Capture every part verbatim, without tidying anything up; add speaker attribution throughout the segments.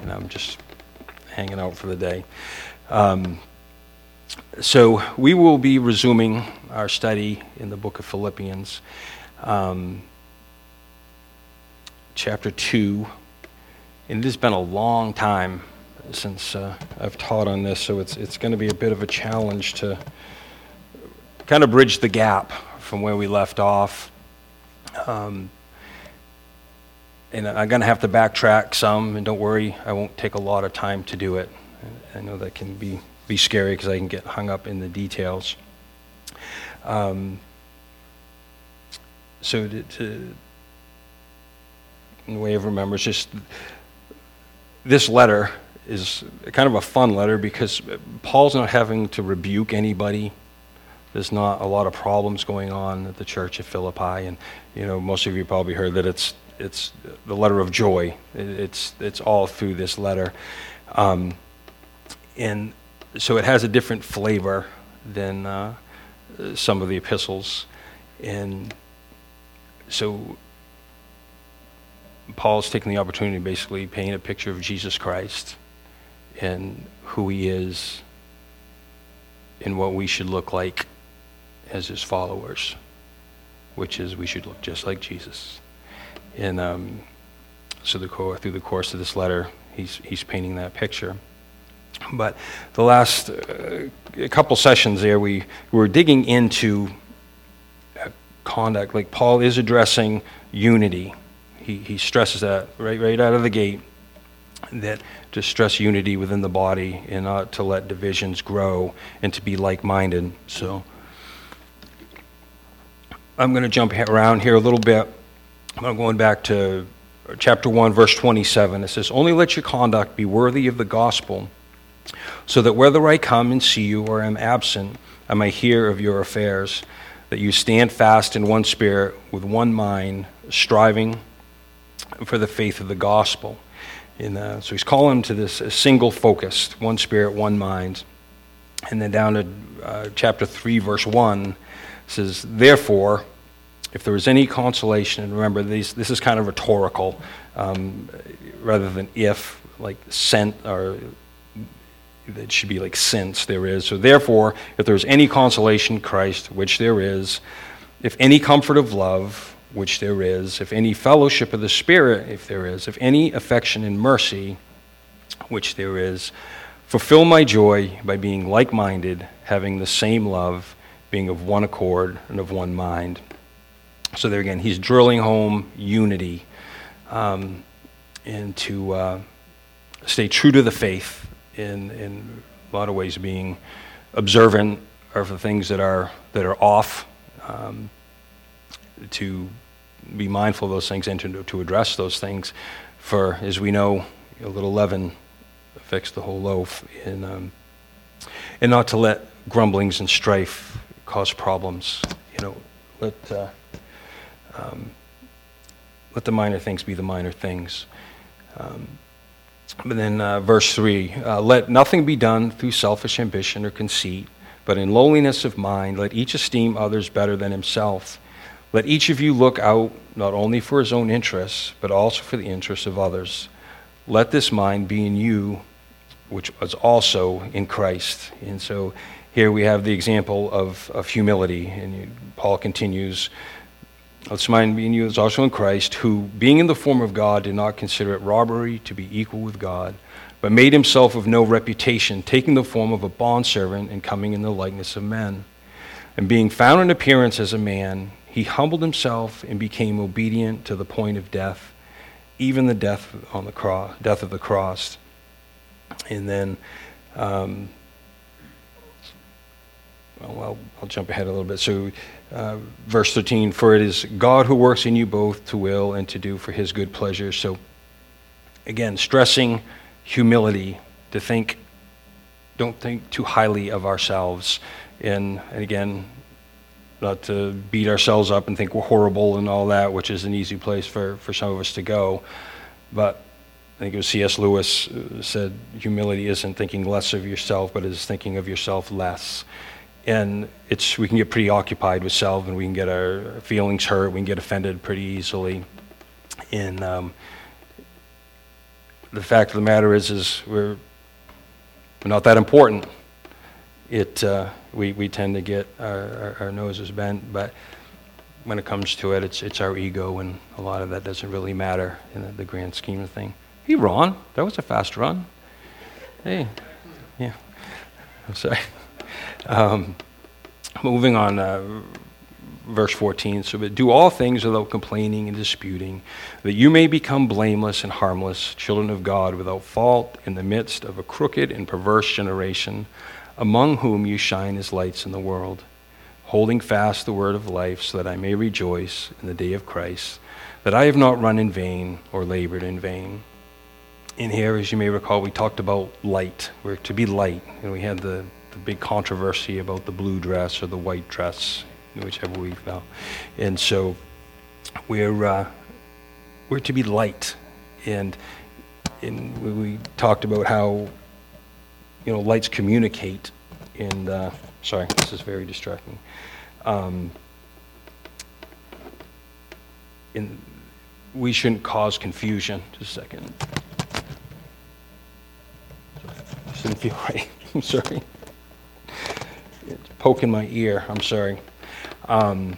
Speaker 1: and I'm just hanging out for the day. Um, so we will be resuming our study in the book of Philippians, um, chapter two, and it has been a long time since uh, I've taught on this, so it's it's going to be a bit of a challenge to kind of bridge the gap from where we left off. Um, and I'm going to have to backtrack some, and don't worry, I won't take a lot of time to do it. I know that can be, be scary because I can get hung up in the details. Um, so to, to, in the way of remembrance, just this letter is kind of a fun letter because Paul's not having to rebuke anybody. There's not a lot of problems going on at the church at Philippi, and you know most of you probably heard that it's it's the letter of joy. It's it's all through this letter, um, and so it has a different flavor than uh, some of the epistles, and so Paul's taking the opportunity to basically paint a picture of Jesus Christ and who he is and what we should look like as his followers, which is we should look just like Jesus. And um, so the core, through the course of this letter, he's he's painting that picture. But the last uh, couple sessions there, we, we were digging into uh, conduct. Like Paul is addressing unity. He he stresses that right right out of the gate, that to stress unity within the body and not to let divisions grow and to be like-minded. So I'm going to jump around here a little bit. I'm going back to chapter one, verse twenty-seven. It says, "Only let your conduct be worthy of the gospel, so that whether I come and see you or am absent, I may hear of your affairs, that you stand fast in one spirit, with one mind, striving for the faith of the gospel." And uh, so he's calling to this single focused, one spirit, one mind. And then down to uh, chapter three, verse one, says, "Therefore, if there is any consolation," and remember, these, this is kind of rhetorical, um, rather than if, like sent, or it should be like since there is. So therefore, if there is any consolation in Christ, which there is, if any comfort of love, which there is, if any fellowship of the Spirit, if there is, if any affection and mercy, which there is, fulfill my joy by being like-minded, having the same love, being of one accord and of one mind. So there again, he's drilling home unity, um, and to uh, stay true to the faith in in a lot of ways, being observant of the things that are that are off, um, to be mindful of those things and to, to address those things. For as we know, a little leaven affects the whole loaf, and um, and not to let grumblings and strife cause problems. You know, let. Uh, Um, let the minor things be the minor things. Um, but then uh, verse three, uh, "Let nothing be done through selfish ambition or conceit, but in lowliness of mind, let each esteem others better than himself. Let each of you look out not only for his own interests, but also for the interests of others. Let this mind be in you, which was also in Christ." And so here we have the example of, of humility, and you, Paul continues, "Let this mind be in you, is also in Christ, who, being in the form of God, did not consider it robbery to be equal with God, but made himself of no reputation, taking the form of a bondservant and coming in the likeness of men. And being found in appearance as a man, he humbled himself and became obedient to the point of death, even the death on the cross, death of the cross." And then, um, well, I'll, I'll jump ahead a little bit. So, uh, verse thirteen, "For it is God who works in you both to will and to do for his good pleasure." So, again, stressing humility, to think, don't think too highly of ourselves. And, and again, not to beat ourselves up and think we're horrible and all that, which is an easy place for, for some of us to go. But I think it was C S Lewis said, humility isn't thinking less of yourself, but is thinking of yourself less. And it's we can get pretty occupied with self, and we can get our feelings hurt, we can get offended pretty easily. And um, the fact of the matter is, is we're not that important. It uh, we we tend to get our, our, our noses bent, but when it comes to it, it's it's our ego, and a lot of that doesn't really matter in the, the grand scheme of things. Hey, Ron, that was a fast run. Hey, yeah, I'm sorry. Um, moving on, uh, verse fourteen. So, but do all things without complaining and disputing, that you may become blameless and harmless, children of God, without fault, in the midst of a crooked and perverse generation, among whom you shine as lights in the world, holding fast the word of life, so that I may rejoice in the day of Christ, that I have not run in vain or labored in vain. In here, as you may recall, we talked about light. We're to be light, and we had the, the big controversy about the blue dress or the white dress, whichever we felt. And so we're uh, we're to be light, and and we, we talked about how, you know, lights communicate. And uh, sorry, this is very distracting. Um, in we shouldn't cause confusion. Just a second. Just didn't feel right. I'm sorry. It's poking my ear. I'm sorry. Um,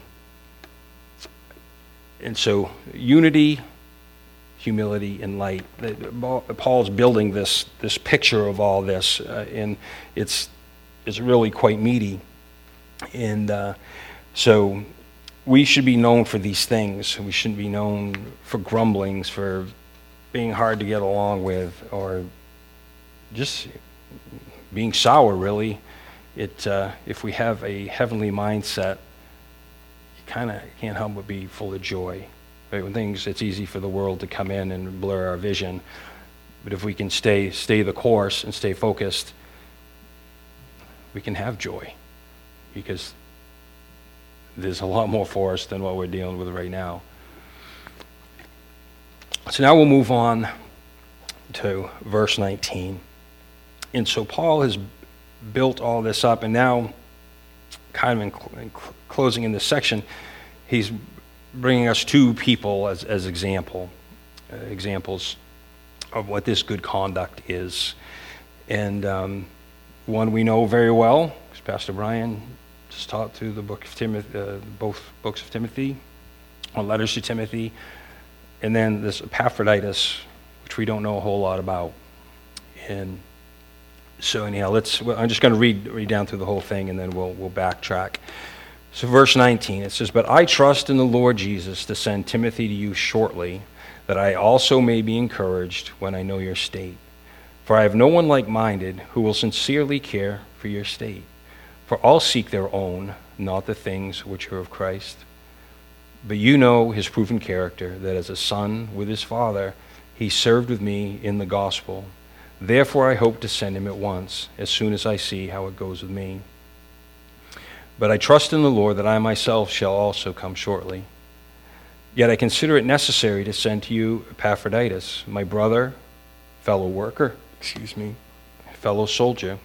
Speaker 1: and so unity, humility, and light. Paul's building this this picture of all this, uh, and it's it's really quite meaty. And uh, so we should be known for these things. We shouldn't be known for grumblings, for being hard to get along with, or just being sour, really. It uh, if we have a heavenly mindset, kind of can't help but be full of joy. Right? When things, it's easy for the world to come in and blur our vision. But if we can stay stay the course and stay focused, we can have joy, because there's a lot more for us than what we're dealing with right now. So now we'll move on to verse nineteen. And so Paul has built all this up, and now, kind of in, cl- in cl- closing in this section, he's bringing us two people as, as example, uh, examples of what this good conduct is. And um, one we know very well, because Pastor Brian just taught through the book of Timothy, uh, both books of Timothy, or letters to Timothy, and then this Epaphroditus, which we don't know a whole lot about. And so anyhow, let's. Well, I'm just going to read read down through the whole thing, and then we'll we'll backtrack. So verse nineteen, it says, "But I trust in the Lord Jesus to send Timothy to you shortly, that I also may be encouraged when I know your state. For I have no one like-minded who will sincerely care for your state. For all seek their own, not the things which are of Christ. But you know his proven character, that as a son with his father, he served with me in the gospel. Therefore I hope to send him at once, as soon as I see how it goes with me. But I trust in the Lord that I myself shall also come shortly. Yet I consider it necessary to send to you Epaphroditus, my brother, fellow worker, excuse me, fellow soldier,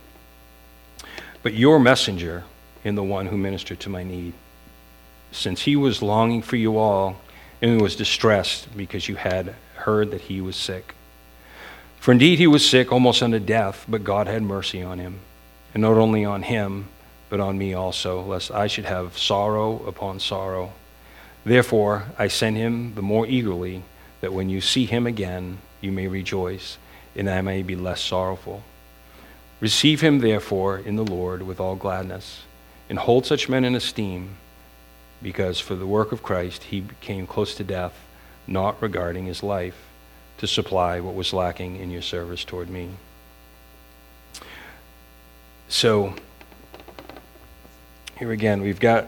Speaker 1: but your messenger and the one who ministered to my need, since he was longing for you all and was distressed because you had heard that he was sick. For indeed he was sick almost unto death, but God had mercy on him, and not only on him, but on me also, lest I should have sorrow upon sorrow. Therefore I send him the more eagerly, that when you see him again, you may rejoice, and I may be less sorrowful. Receive him therefore in the Lord with all gladness, and hold such men in esteem, because for the work of Christ he came close to death, not regarding his life, to supply what was lacking in your service toward me." So, here again, we've got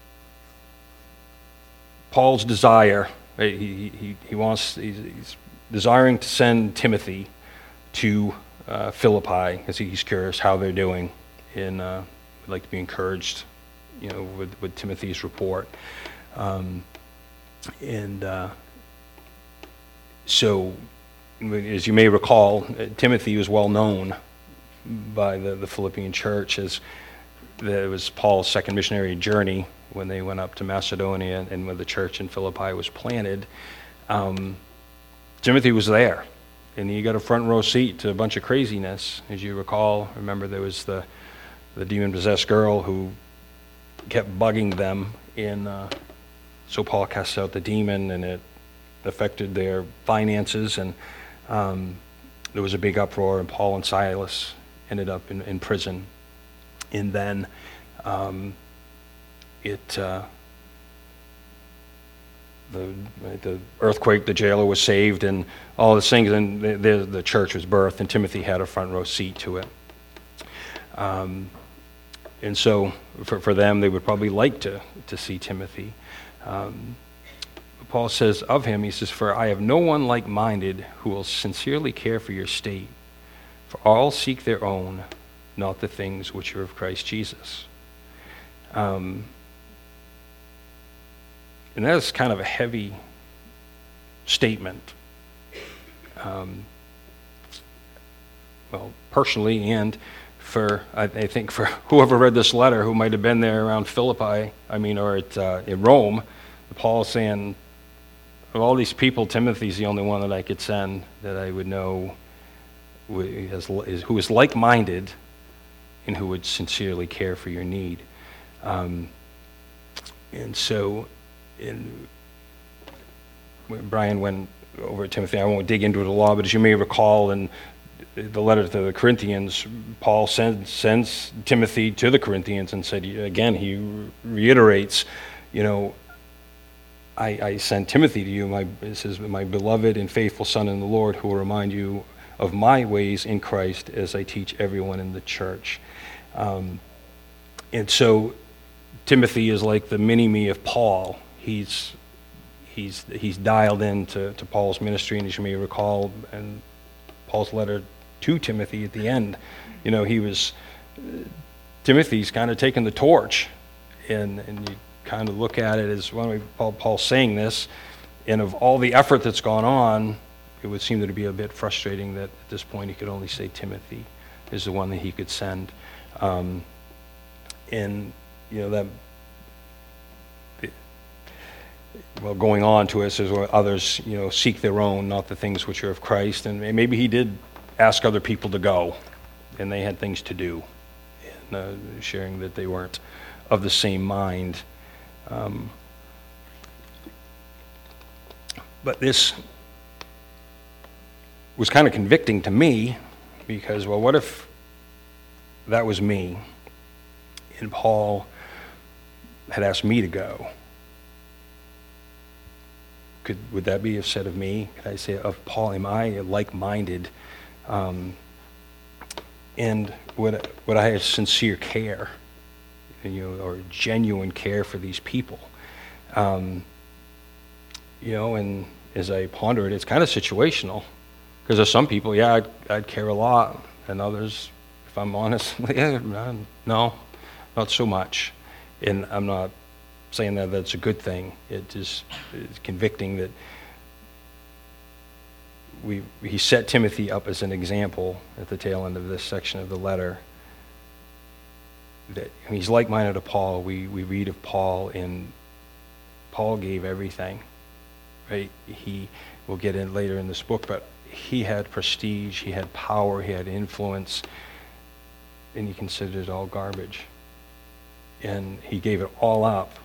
Speaker 1: Paul's desire. Right? He, he, he wants, he's, he's desiring to send Timothy to uh, Philippi, because he's curious how they're doing, and uh, would like to be encouraged, you know, with, with Timothy's report. Um, and uh, so, as you may recall, Timothy was well known by the, the Philippian church as that it was Paul's second missionary journey when they went up to Macedonia, and when the church in Philippi was planted. Um, Timothy was there, and you got a front row seat to a bunch of craziness. As you recall, remember there was the the demon-possessed girl who kept bugging them in, uh, so Paul casts out the demon, and it affected their finances, and um, there was a big uproar, and Paul and Silas ended up in, in prison. And then um, it uh, the the earthquake, the jailer was saved, and all these things, and the, the, the church was birthed, and Timothy had a front row seat to it. Um, and so for, for them, they would probably like to, to see Timothy. Um, Paul says of him, he says, "For I have no one like-minded who will sincerely care for your state. For all seek their own, not the things which are of Christ Jesus." Um, and that is kind of a heavy statement. Um, well, personally, and for, I, I think for whoever read this letter, who might have been there around Philippi, I mean, or at, uh, in Rome, Paul is saying, of all these people, Timothy's the only one that I could send that I would know who is like-minded and who would sincerely care for your need. Um, and so, in, when Brian went over at Timothy, I won't dig into it a lot, but as you may recall in the letter to the Corinthians, Paul sends, sends Timothy to the Corinthians and said, again, he reiterates, you know, I, I send Timothy to you, my, it says, my beloved and faithful son in the Lord, who will remind you of my ways in Christ as I teach everyone in the church. Um, and so Timothy is like the mini-me of Paul. He's he's he's dialed into to Paul's ministry, and as you may recall, in Paul's letter to Timothy at the end, you know, he was, Timothy's kind of taking the torch, and, and you kind of look at it as, well, Paul, Paul's saying this, and of all the effort that's gone on, it would seem to be a bit frustrating that at this point he could only say Timothy is the one that he could send. Um, and, you know, that, well, going on to it says, well, others, you know, seek their own, not the things which are of Christ. And maybe he did ask other people to go, and they had things to do, and uh, sharing that they weren't of the same mind. Um, but this was kind of convicting to me, because, well, what if that was me, and Paul had asked me to go? Could, would that be said of me? Could I say of Paul, am I like-minded? Um, and would, would I have sincere care, you know, or genuine care for these people? Um, you know, and as I ponder it, it's kind of situational. Because there's some people, yeah, I'd, I'd care a lot, and others, if I'm honest, yeah, no, not so much. And I'm not saying that that's a good thing. It just is convicting that we he set Timothy up as an example at the tail end of this section of the letter. That I mean, he's like-minded to Paul. We we read of Paul, and Paul gave everything, right? He we'll get in later in this book, but he had prestige, he had power, he had influence, and he considered it all garbage. And he gave it all up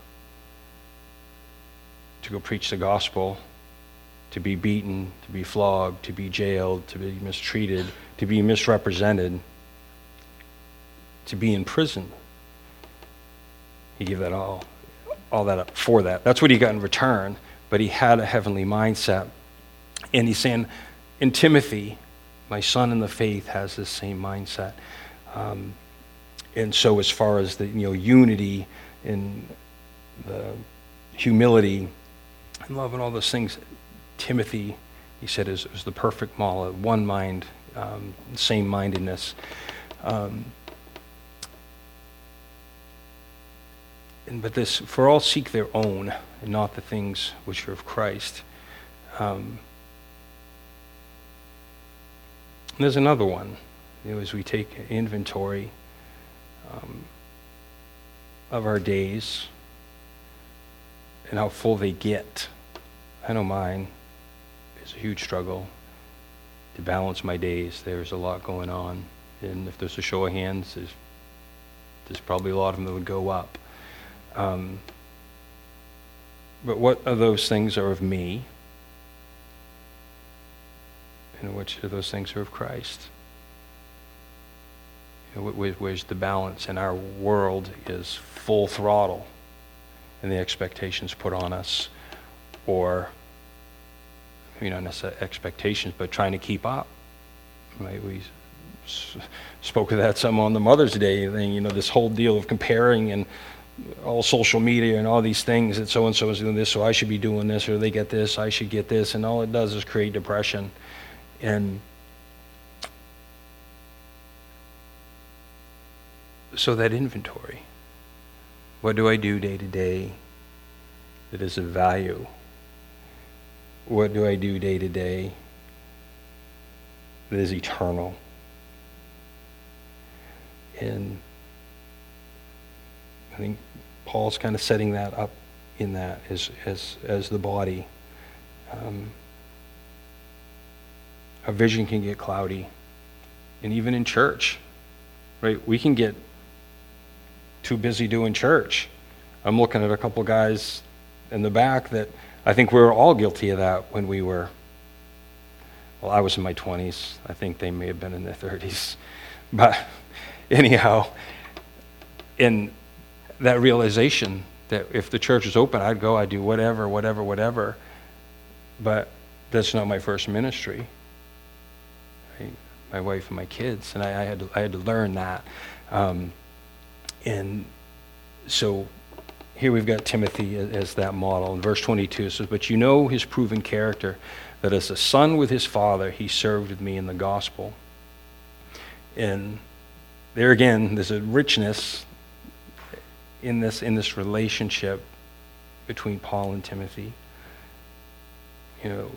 Speaker 1: to go preach the gospel, to be beaten, to be flogged, to be jailed, to be mistreated, to be misrepresented, to be in prison. He gave that all, all that up for that. That's what he got in return, but he had a heavenly mindset. And he's saying, in Timothy, my son in the faith has this same mindset. Um, and so as far as the you know unity and the humility and love and all those things, Timothy, he said, is, is the perfect model, one mind, um, same-mindedness. Um, and, but this, for all seek their own, and not the things which are of Christ. Um, and there's another one, you know, as we take inventory um, of our days and how full they get. I know mine is a huge struggle to balance my days. There's a lot going on. And if there's a show of hands, there's, there's probably a lot of them that would go up. Um, but what of those things are of me? And which of those things are of Christ? You know, where, where's the balance? And our world is full throttle, and the expectations put on us, or, you know, not necessarily expectations, but trying to keep up. Right? We s- spoke of that some on the Mother's Day thing. You know, this whole deal of comparing and all social media and all these things that so and so is doing this, so I should be doing this, or they get this, I should get this, and all it does is create depression. And so that inventory, what do I do day to day that is of value? What do I do day to day that is eternal? And I think Paul's kind of setting that up in that as as as the body. Um, our vision can get cloudy, and even in church, right? We can get too busy doing church. I'm looking at a couple guys in the back that I think we were all guilty of that when we were, well, I was in my twenties. I think they may have been in their thirties. But anyhow, in that realization that if the church is open, I'd go, I'd do whatever, whatever, whatever. But that's not my first ministry. Right? My wife and my kids, and I, I had to, I had to learn that. Um, and so here we've got Timothy as, as that model. In verse twenty-two it says, "But you know his proven character, that as a son with his father, he served with me in the gospel." And there again, there's a richness in this in this relationship between Paul and Timothy. You know,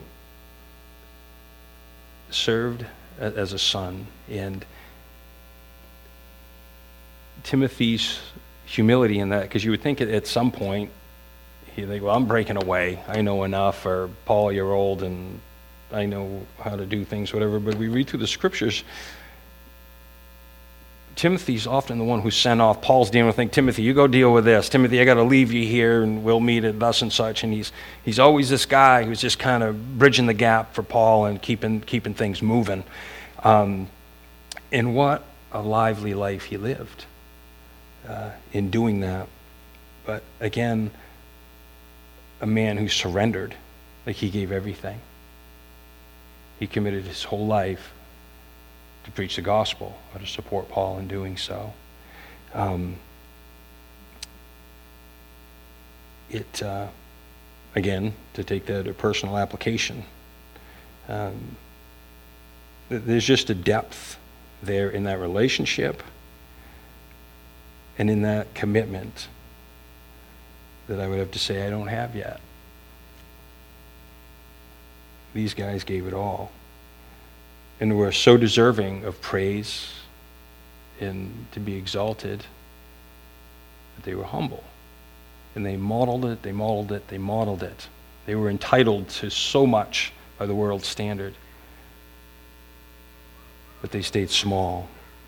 Speaker 1: served as a son, and Timothy's humility in that, because you would think at some point he'd think, well, I'm breaking away, I know enough, or Paul, you're old and I know how to do things, whatever. But we read through the scriptures, Timothy's often the one who's sent off. Paul's dealing with things. Timothy, you go deal with this. Timothy, I got to leave you here, and we'll meet at thus and such. And he's he's always this guy who's just kind of bridging the gap for Paul and keeping keeping things moving. Um, and what a lively life he lived uh, in doing that. But again, a man who surrendered, like he gave everything. He committed his whole life to preach the gospel, or to support Paul in doing so. Um, it, uh, again, to take that to personal application, um, th- there's just a depth there in that relationship and in that commitment that I would have to say I don't have yet. These guys gave it all, and were so deserving of praise and to be exalted that they were humble. And they modeled it, they modeled it, they modeled it. They were entitled to so much by the world's standard, but they stayed small.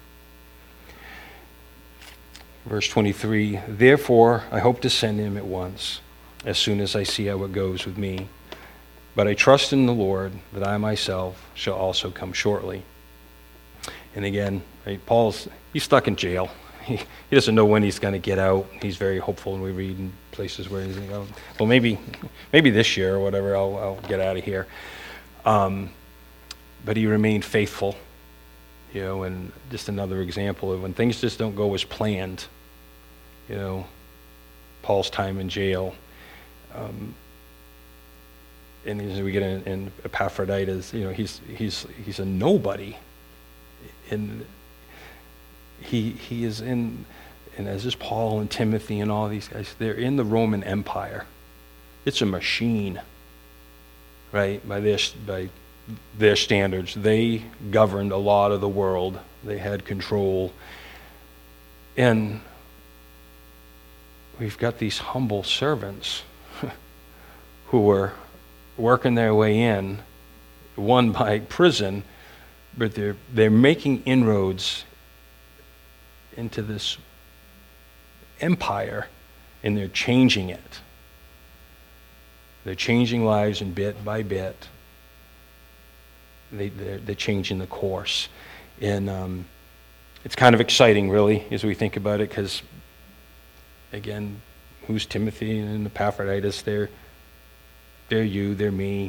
Speaker 1: Verse twenty-three, "Therefore I hope to send him at once, as soon as I see how it goes with me. But I trust in the Lord that I myself shall also come shortly." And again, right, Paul's, he's stuck in jail. He, he doesn't know when he's going to get out. He's very hopeful, and we read in places where he's like, oh, well, maybe maybe this year or whatever, I'll, I'll get out of here. Um, but he remained faithful, you know, and just another example of when things just don't go as planned, you know, Paul's time in jail. Um, And as we get in, in Epaphroditus, you know, he's he's he's a nobody, and he he is in, and as is Paul and Timothy and all these guys, they're in the Roman Empire. It's a machine, right? By their by their standards, they governed a lot of the world. They had control, and we've got these humble servants who were working their way in, one by prison, but they're they're making inroads into this empire, and they're changing it. They're changing lives, and bit by bit, they they're, they're changing the course, and um, it's kind of exciting, really, as we think about it, because again, who's Timothy and Epaphroditus? They're they're you, they're me.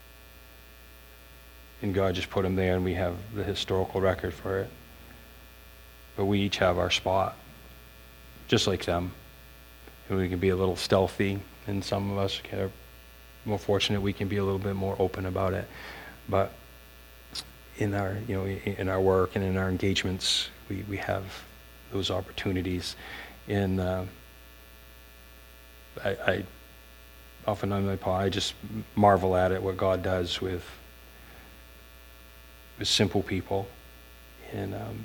Speaker 1: And God just put them there, and we have the historical record for it. But we each have our spot, just like them. And we can be a little stealthy, and some of us are more fortunate we can be a little bit more open about it. But in our, you know, in our work and in our engagements, we, we have those opportunities. And uh, I, I often on my part, I just marvel at it, what God does with with simple people, and um,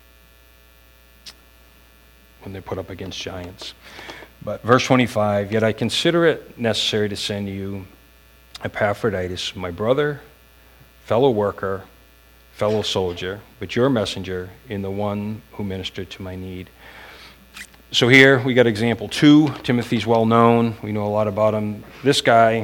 Speaker 1: when they're put up against giants. But verse twenty-five, yet I consider it necessary to send you Epaphroditus, my brother, fellow worker, fellow soldier, but your messenger in the one who ministered to my need. So here we got example two. Timothy's well known. We know a lot about him. This guy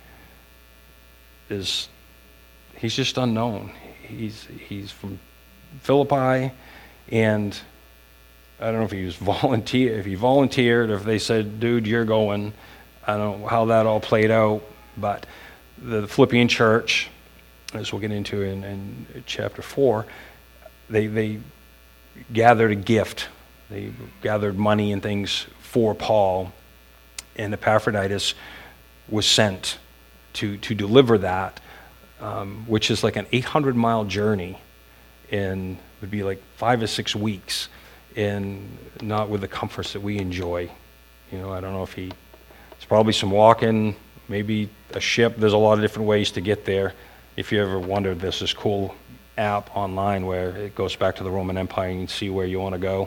Speaker 1: is, he's just unknown. He's he's from Philippi, and I don't know if he was volunteer, if he volunteered, or if they said, "Dude, you're going." I don't know how that all played out, but the Philippian church, as we'll get into in, in chapter four, they they gathered a gift. They gathered money and things for Paul, and Epaphroditus was sent to to deliver that. Um, which is like an eight hundred mile journey, and would be like five or six weeks, and not with the comforts that we enjoy. You know, I don't know if he, it's probably some walking, maybe a ship. There's a lot of different ways to get there. If you ever wondered, there's this cool app online where it goes back to the Roman Empire, and you can see where you want to go,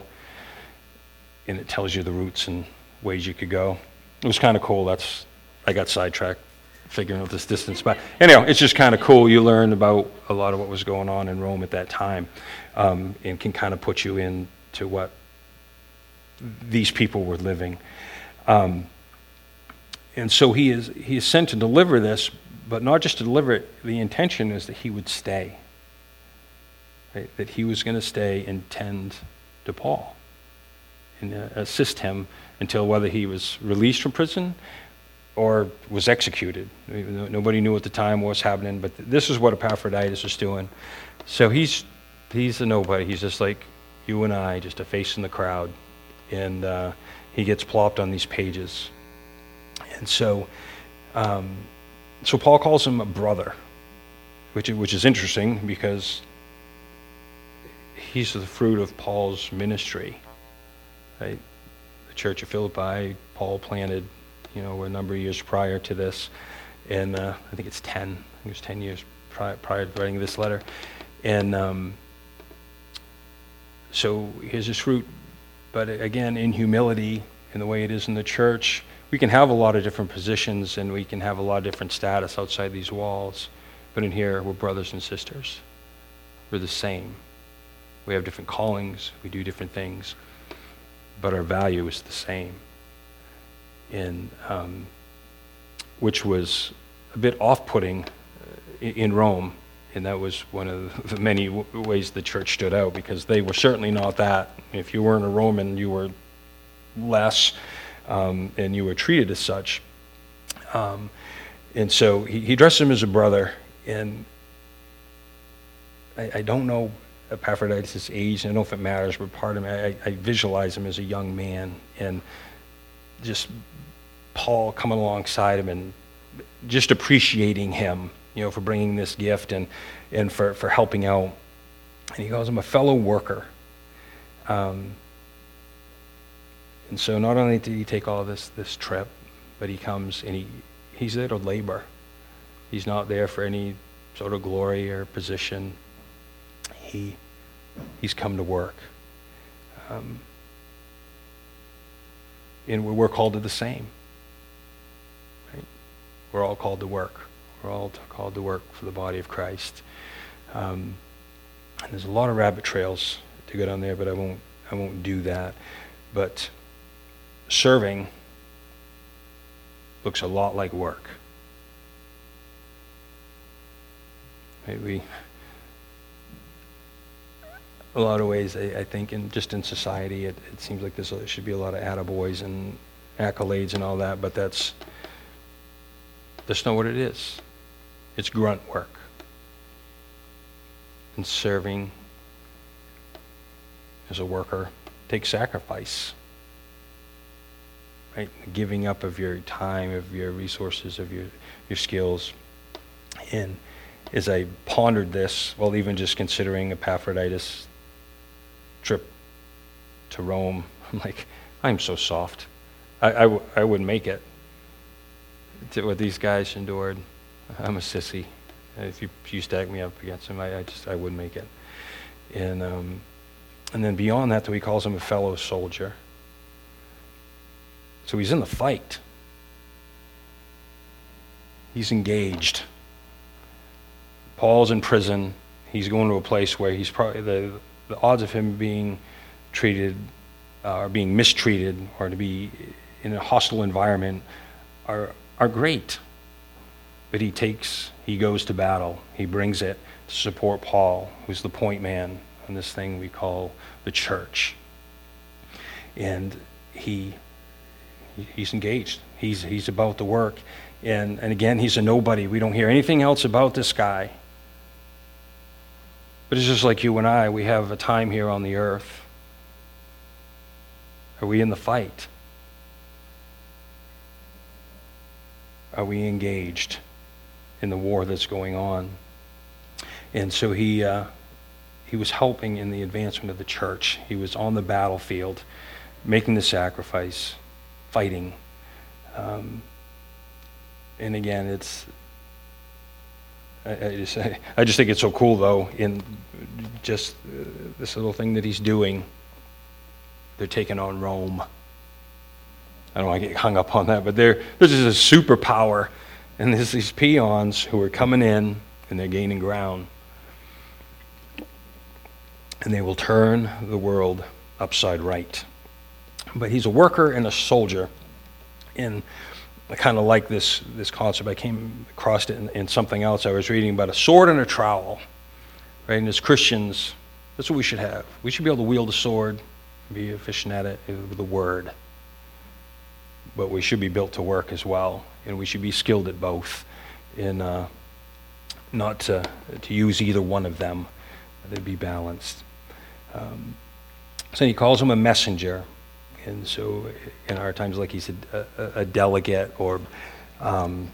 Speaker 1: and it tells you the routes and ways you could go. It was kind of cool. That's, I got sidetracked figuring out this distance, but anyhow, it's just kind of cool. You learn about a lot of what was going on in Rome at that time, um, and can kind of put you into what these people were living. Um, and so he is he is sent to deliver this, but not just to deliver it. The intention is that he would stay, right? That he was going to stay and tend to Paul and uh, assist him until whether he was released from prison or was executed. Nobody knew at the time what was happening, but this is what Epaphroditus was doing. So he's he's a nobody. He's just like you and I, just a face in the crowd, and uh, he gets plopped on these pages. And so, um, so Paul calls him a brother, which which is interesting because he's the fruit of Paul's ministry. Right? The church of Philippi, Paul planted, you know, a number of years prior to this, and uh, I think it's ten. I think it was ten years prior, prior to writing this letter, and um, so here's his fruit. But again, in humility, in the way it is in the church, we can have a lot of different positions, and we can have a lot of different status outside these walls. But in here, we're brothers and sisters. We're the same. We have different callings. We do different things, but our value is the same. In, um, which was a bit off-putting in, in Rome, and that was one of the many w- ways the church stood out, because they were certainly not that. If you weren't a Roman, you were less, um, and you were treated as such. Um, and so he, he addressed him as a brother, and I, I don't know Epaphroditus' age, I don't know if it matters, but part of me, I, I visualize him as a young man, and just Paul coming alongside him and just appreciating him, you know, for bringing this gift and, and for, for helping out. And he calls him a fellow worker. Um, and so not only did he take all of this, this trip, but he comes and he, he's there to labor. He's not there for any sort of glory or position. He, he's come to work. Um, and we're called to the same. Right? We're all called to work. We're all called to work for the body of Christ. Um, And there's a lot of rabbit trails to go down there, but I won't I won't do that. But serving looks a lot like work. Right? We, a lot of ways, I, I think, in just in society, it, it seems like there's a, there should be a lot of attaboys and accolades and all that, but that's that's not what it is. It's grunt work. And serving as a worker takes sacrifice. Right? Giving up of your time, of your resources, of your, your skills. And as I pondered this, well, even just considering Epaphroditus' trip to Rome, I'm like, I'm so soft. I, I, w- I wouldn't make it. To what these guys endured, I'm a sissy. If you, if you stack me up against him, I, I just I wouldn't make it. And um, and then beyond that, though, he calls him a fellow soldier. So he's in the fight. He's engaged. Paul's in prison. He's going to a place where he's probably the the odds of him being treated uh, or being mistreated or to be in a hostile environment are are great. But he takes, he goes to battle. He brings it to support Paul, who's the point man on this thing we call the church. And he he's engaged. He's he's about the work. And and again, he's a nobody. We don't hear anything else about this guy. But it's just like you and I, we have a time here on the earth. Are we in the fight? Are we engaged in the war that's going on? And so he uh, he was helping in the advancement of the church. He was on the battlefield, making the sacrifice, fighting. Um, and again, it's I, I just I just think it's so cool though. In just uh, this little thing that he's doing, they're taking on Rome. I don't want to get hung up on that, but there, this is a superpower, and there's these peons who are coming in, and they're gaining ground. And they will turn the world upside right. But he's a worker and a soldier, and I kind of like this, this concept. I came across it in, in something else I was reading about a sword and a trowel. Right? And as Christians, that's what we should have. We should be able to wield a sword, be efficient at it with the word. But we should be built to work as well, and we should be skilled at both, in uh, not to, to use either one of them. They'd be balanced. Um, so he calls him a messenger, and so in our times, like he said, a, a delegate, or um,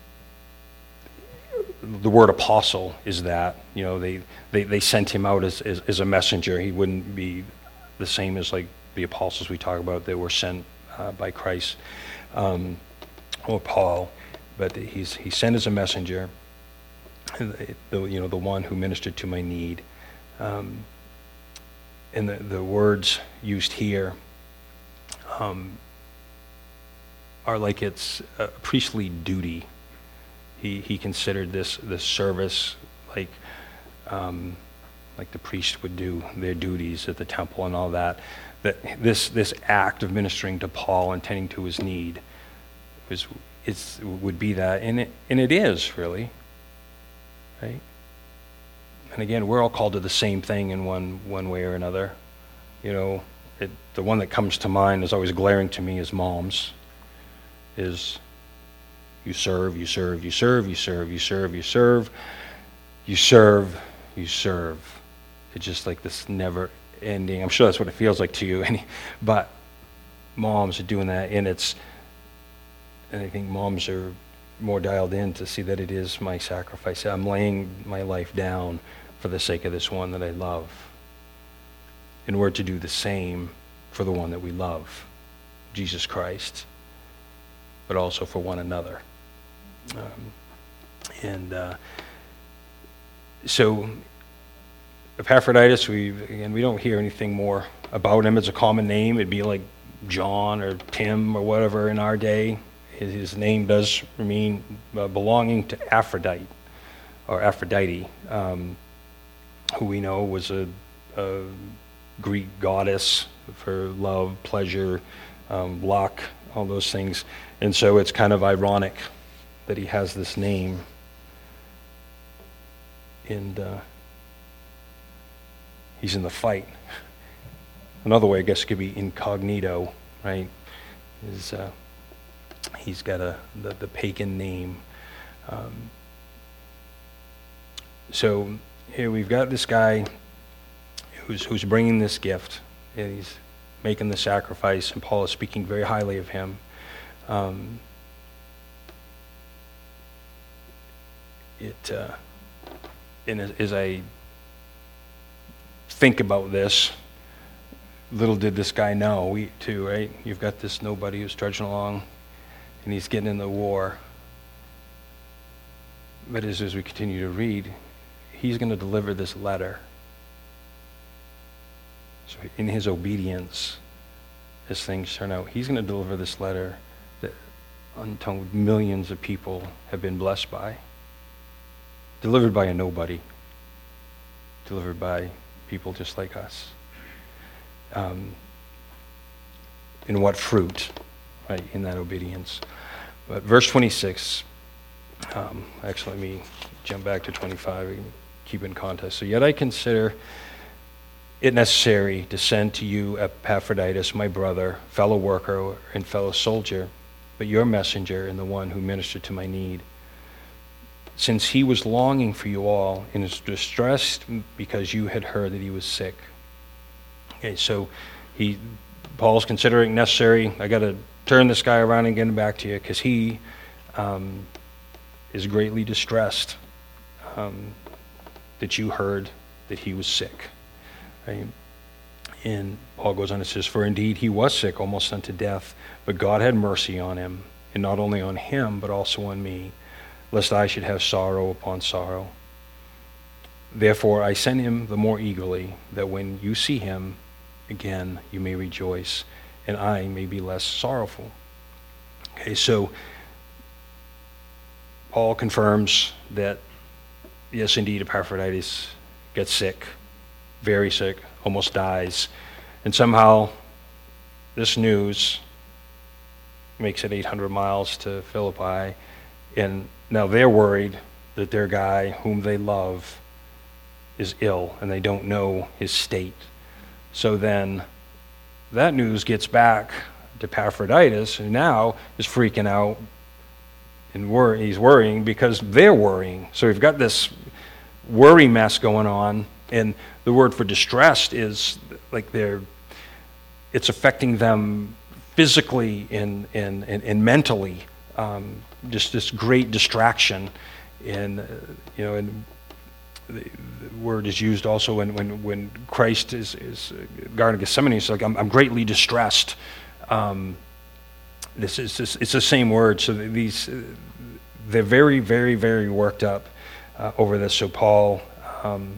Speaker 1: the word apostle is that. You know, they, they, they sent him out as, as as a messenger. He wouldn't be the same as like the apostles we talk about. They were sent Uh, by Christ um, or Paul, but he's he's sent as a messenger, the, you know, the one who ministered to my need. Um, and the, the words used here um, are like it's a priestly duty. He he considered this this service like um, like the priest would do their duties at the temple and all that. That this this act of ministering to Paul and tending to his need was it's would be that, and it and it is really, right? And again, we're all called to the same thing in one one way or another. You know, it, the one that comes to mind is always glaring to me as moms. Is you serve, you serve, you serve, you serve, you serve, you serve, you serve, you serve. It's just like this never ending. I'm sure that's what it feels like to you. But moms are doing that, and it's, and I think moms are more dialed in to see that it is my sacrifice. I'm laying my life down for the sake of this one that I love, in order to do the same for the one that we love, Jesus Christ, but also for one another. Um, and uh, so Epaphroditus, we again we don't hear anything more about him. It's a common name. It'd be like John or Tim or whatever in our day. His, his name does mean uh, belonging to Aphrodite or Aphrodite. Um, who we know was a, a Greek goddess for love, pleasure, um, luck, all those things. And so it's kind of ironic that he has this name. And uh, he's in the fight. Another way, I guess, could be incognito, right? Is uh, he's got a the, the pagan name. Um, so here we've got this guy who's who's bringing this gift, and he's making the sacrifice, and Paul is speaking very highly of him. Um, it uh, and as, as I think about this, little did this guy know, we too, right? You've got this nobody who's trudging along, and he's getting in the war. But as, as we continue to read, he's going to deliver this letter. So in his obedience, as things turn out, he's going to deliver this letter that untold millions of people have been blessed by. Delivered by a nobody. Delivered by people just like us. Um, in what fruit, right, in that obedience. But verse twenty-six, um, actually let me jump back to twenty-five and keep in context. So yet I consider it necessary to send to you Epaphroditus, my brother, fellow worker and fellow soldier, but your messenger and the one who ministered to my need, since he was longing for you all and is distressed because you had heard that he was sick. Okay, so he, Paul's considering necessary. I got to turn this guy around and get him back to you because he um, is greatly distressed um, that you heard that he was sick. Right? And Paul goes on and says, for indeed he was sick, almost unto death, but God had mercy on him, and not only on him, but also on me, lest I should have sorrow upon sorrow. Therefore I send him the more eagerly, that when you see him again, you may rejoice, and I may be less sorrowful. Okay, so Paul confirms that, yes, indeed, Epaphroditus gets sick, very sick, almost dies, and somehow this news makes it eight hundred miles to Philippi, and now they're worried that their guy, whom they love, is ill, and they don't know his state. So then that news gets back to Epaphroditus, who now is freaking out, and worry, he's worrying because they're worrying. So we've got this worry mess going on, and the word for distressed is like they're, it's affecting them physically and, and, and, and mentally. Um, just this great distraction, and uh, you know, and the, the word is used also when when, when Christ is is Garden of Gethsemane. It's like I'm, I'm greatly distressed. Um, this is this, it's the same word. So these they're very very very worked up uh, over this. So Paul um,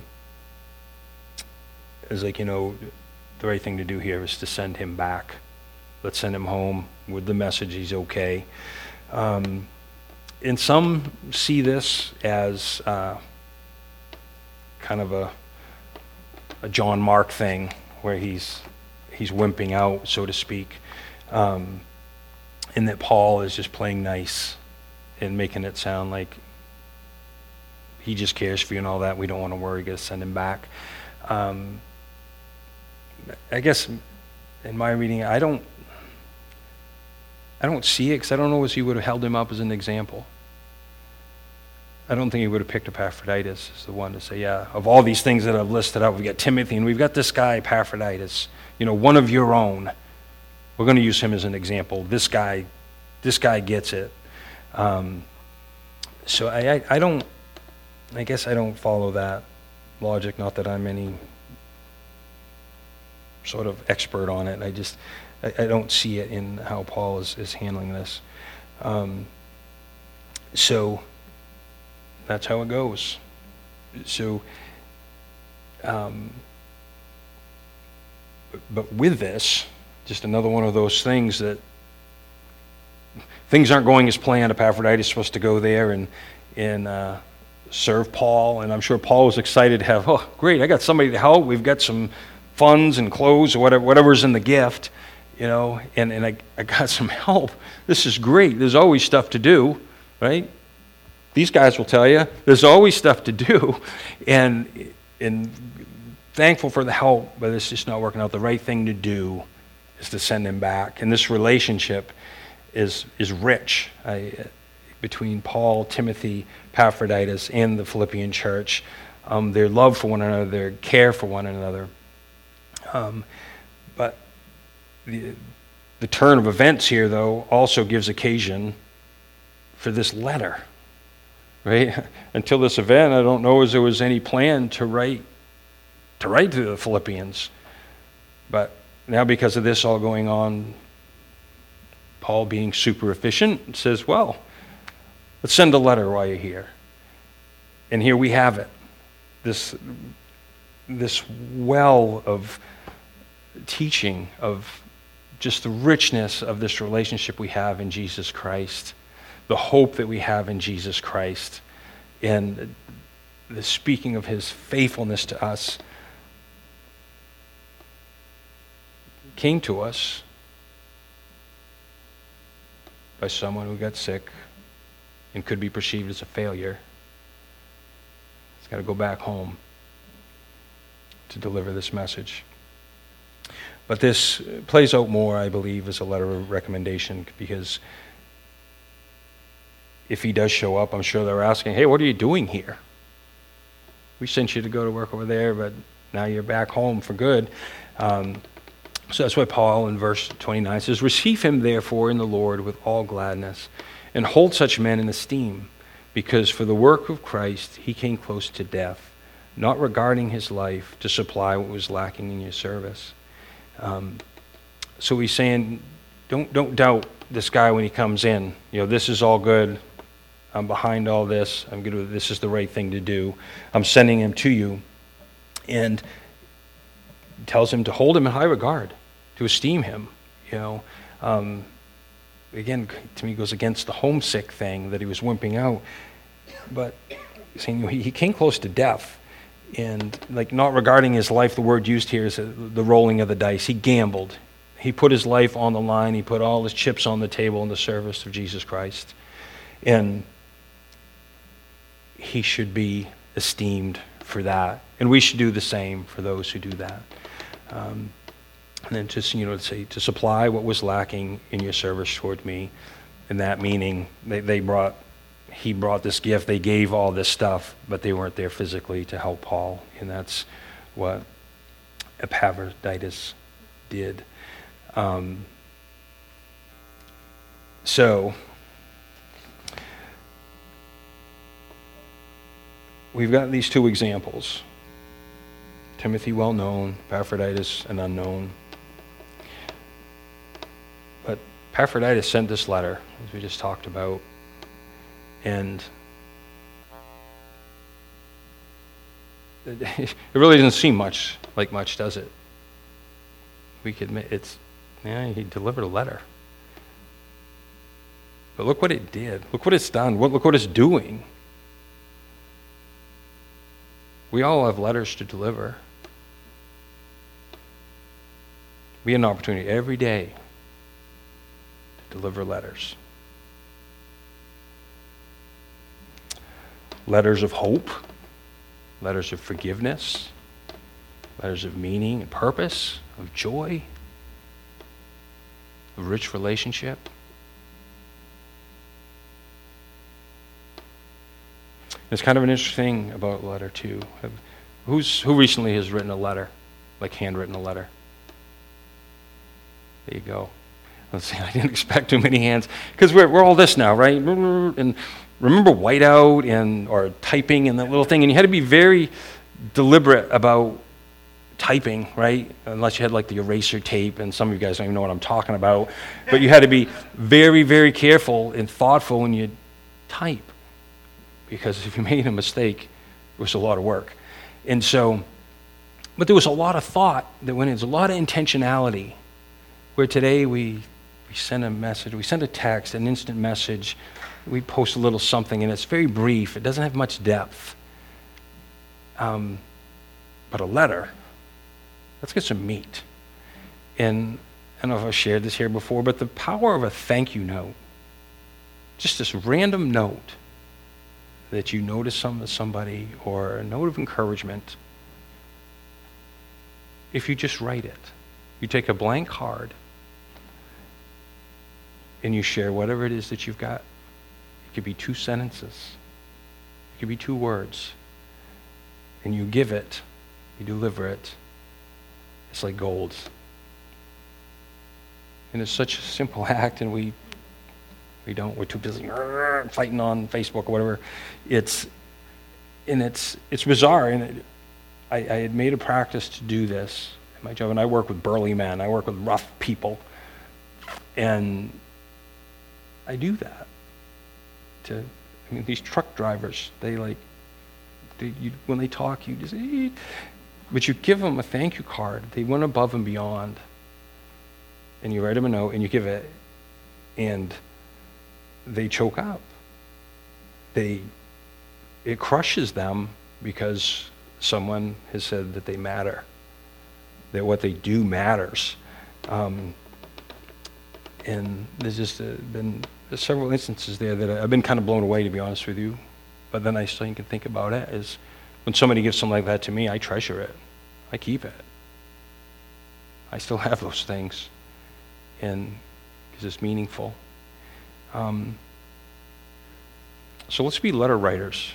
Speaker 1: is like, you know, the right thing to do here is to send him back. Let's send him home with the message he's okay. Um, and some see this as uh, kind of a, a John Mark thing, where he's he's wimping out, so to speak, um, and that Paul is just playing nice and making it sound like he just cares for you and all that. We don't want to worry, got to send him back. Um, I guess in my reading, I don't. I don't see it because I don't know as he would have held him up as an example. I don't think he would have picked Epaphroditus as the one to say, yeah, of all these things that I've listed out, we've got Timothy and we've got this guy, Epaphroditus, you know, one of your own. We're going to use him as an example. This guy, this guy gets it. Um, so I, I, I don't, I guess I don't follow that logic, not that I'm any sort of expert on it. I just, I don't see it in how Paul is, is handling this. Um, so that's how it goes. So, um, but with this, just another one of those things that things aren't going as planned. Epaphroditus is supposed to go there and, and uh, serve Paul, and I'm sure Paul was excited to have, oh, great, I got somebody to help. We've got some funds and clothes or whatever, whatever's in the gift, you know, and, and I, I got some help. This is great. There's always stuff to do, right? These guys will tell you, there's always stuff to do, and and thankful for the help, but it's just not working out. The right thing to do is to send him back, and this relationship is is rich I, between Paul, Timothy, Epaphroditus, and the Philippian church. Um, their love for one another, their care for one another. Um, but the, the turn of events here, though, also gives occasion for this letter. Right? Until this event, I don't know as there was any plan to write to write to the Philippians. But now because of this all going on, Paul being super efficient says, well, let's send a letter while you're here. And here we have it. This, this well of teaching, of just the richness of this relationship we have in Jesus Christ. The hope that we have in Jesus Christ, and the speaking of his faithfulness to us, came to us by someone who got sick and could be perceived as a failure. He's got to go back home to deliver this message. But this plays out more, I believe, as a letter of recommendation, because if he does show up, I'm sure they're asking, hey, what are you doing here? We sent you to go to work over there, but now you're back home for good. Um, so that's why Paul in verse twenty-nine says, receive him therefore in the Lord with all gladness, and hold such men in esteem, because for the work of Christ he came close to death, not regarding his life to supply what was lacking in your service. Um, so he's saying, don't don't doubt this guy when he comes in. You know, this is all good. I'm behind all this. I'm gonna. This is the right thing to do. I'm sending him to you, and tells him to hold him in high regard, to esteem him. You know, um, again, to me, goes against the homesick thing that he was wimping out. But saying, you know, he, he came close to death, and like not regarding his life. The word used here is the rolling of the dice. He gambled. He put his life on the line. He put all his chips on the table in the service of Jesus Christ, and he should be esteemed for that, and we should do the same for those who do that. Um, and then just, you know, to say, to supply what was lacking in your service toward me, and that meaning they, they brought, he brought this gift, they gave all this stuff, but they weren't there physically to help Paul, and that's what Epaphroditus did. Um, so, we've got these two examples. Timothy, well known, Epaphroditus, an unknown. But Epaphroditus sent this letter, as we just talked about, and it really doesn't seem much like much, does it? We could admit it's, yeah, he delivered a letter. But look what it did. Look what it's done. Look what it's doing. We all have letters to deliver. We have an opportunity every day to deliver letters. Letters of hope, letters of forgiveness, letters of meaning and purpose, of joy, of rich relationship. It's kind of an interesting thing about a letter too. Who's who recently has written a letter, like handwritten a letter? There you go. Let's see, I didn't expect too many hands because we're we're all this now, right? And remember whiteout and or typing and that little thing, and you had to be very deliberate about typing, right? Unless you had like the eraser tape, and some of you guys don't even know what I'm talking about. But you had to be very, very careful and thoughtful when you type, because if you made a mistake, it was a lot of work. And so, but there was a lot of thought that went in. There's a lot of intentionality, where today we we send a message, we send a text, an instant message, we post a little something, and it's very brief. It doesn't have much depth. Um, but a letter, let's get some meat. And I don't know if I've shared this here before, but the power of a thank you note, just this random note that you notice some, somebody, or a note of encouragement, if you just write it. You take a blank card and you share whatever it is that you've got. It could be two sentences. It could be two words. And you give it, you deliver it. It's like gold. And it's such a simple act, and we we don't, we're too busy fighting on Facebook or whatever. It's, and it's it's bizarre. And it, I, I had made a practice to do this in my job, and I work with burly men. I work with rough people. And I do that. To, I mean, these truck drivers, they like, they, you, when they talk, you just, eh, but you give them a thank you card. They went above and beyond. And you write them a note, and you give it, and they choke up. They, it crushes them because someone has said that they matter, that what they do matters. Um, and there's just uh, been there's several instances there that I've been kind of blown away, to be honest with you. But then I still can think about it is when somebody gives something like that to me, I treasure it. I keep it. I still have those things. And because it's meaningful. Um, so let's be letter writers.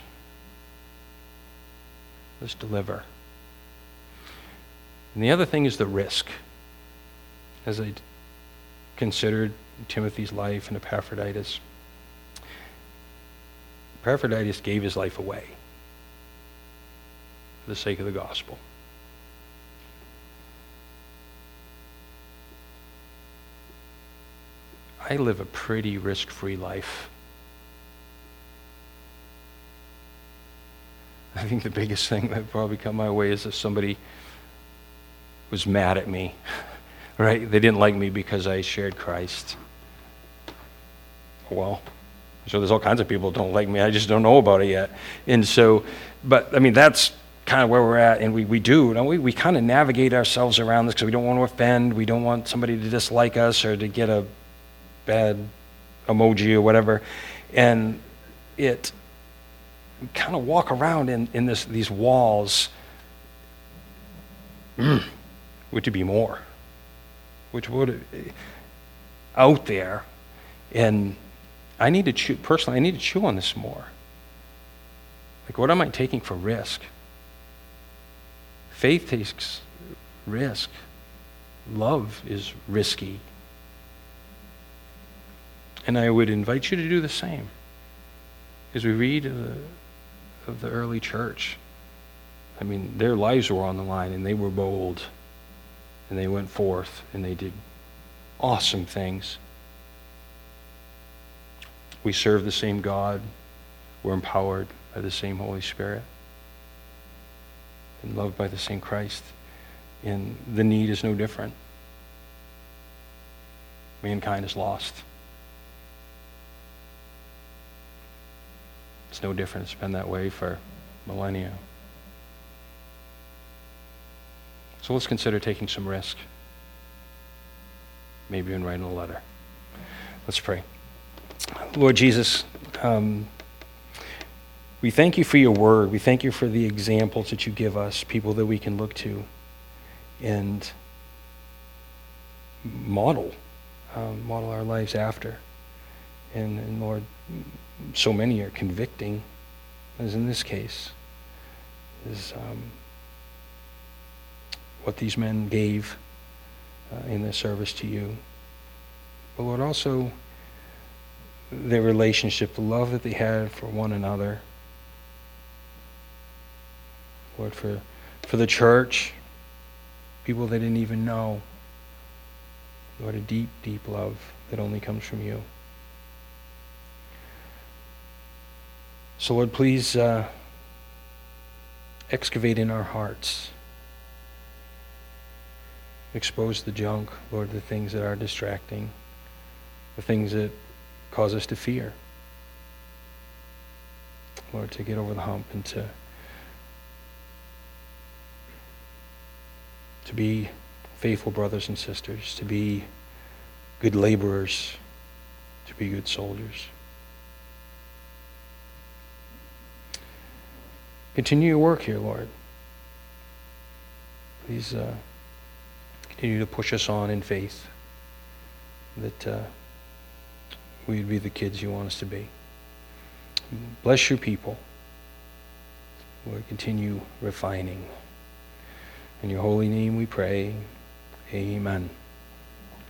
Speaker 1: Let's deliver. And the other thing is the risk. As I considered Timothy's life and Epaphroditus, Epaphroditus gave his life away for the sake of the gospel. I live a pretty risk-free life. I think the biggest thing that probably come my way is if somebody was mad at me, right? They didn't like me because I shared Christ. Well, so there's all kinds of people who don't like me. I just don't know about it yet. And so, but I mean, that's kind of where we're at, and we, we do, don't we? We kind of navigate ourselves around this because we don't want to offend. We don't want somebody to dislike us or to get a bad emoji or whatever, and it we kind of walk around in, in this these walls. Mm, would to be more, which would out there, and I need to chew personally. I need to chew on this more. Like, what am I taking for risk? Faith takes risk. Love is risky. And I would invite you to do the same. As we read of the, of the early church, I mean, their lives were on the line, and they were bold, and they went forth, and they did awesome things. We serve the same God. We're empowered by the same Holy Spirit, and loved by the same Christ. And the need is no different. Mankind is lost. It's no different. It's been that way for millennia. So let's consider taking some risk. Maybe even writing a letter. Let's pray. Lord Jesus, um, we thank you for your word. We thank you for the examples that you give us, people that we can look to and model, um, model our lives after. And, and Lord, so many are convicting, as in this case, is um, what these men gave uh, in their service to you. But Lord, also their relationship, the love that they had for one another. Lord, for for the church, people they didn't even know. Lord, a deep, deep love that only comes from you. So Lord, please uh, excavate in our hearts. Expose the junk, Lord, the things that are distracting. the things that cause us to fear. Lord, to get over the hump and to to be faithful brothers and sisters, to be good laborers, to be good soldiers. Continue your work here, Lord. Please uh, continue to push us on in faith, that uh, we'd be the kids you want us to be. Bless your people. Lord, continue refining. In your holy name we pray. Amen.